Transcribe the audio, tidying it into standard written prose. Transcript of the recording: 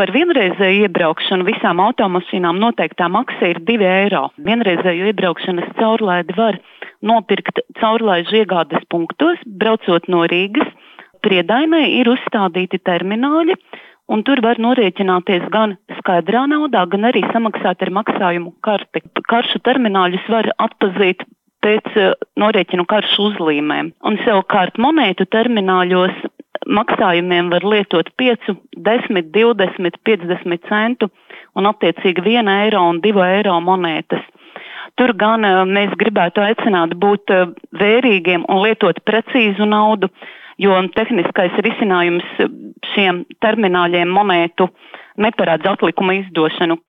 par vienreizēju iebraukšanu visām automašīnām noteiktā maksa ir 2 eiro. Vienreizēju iebraukšanas caurlaidi var nopirkt caurlaižu iegādes punktos, braucot no Rīgas. Priedainai ir uzstādīti termināļi, un tur var norēķināties gan skaidrā naudā, gan arī samaksāt ar maksājumu karti. Karšu termināļus var atpazīt pēc norēķinu karšu uzlīmēm. Un savukārt monētu termināļos maksājumiem var lietot 5, 10, 20, 50 centu un attiecīgi 1 eiro un 2 eiro monētas. Tur gan mēs gribētu aicināt būt vērīgiem un lietot precīzu naudu, jo tehniskais risinājums šiem termināļiem monētu neparādz atlikuma izdošanu.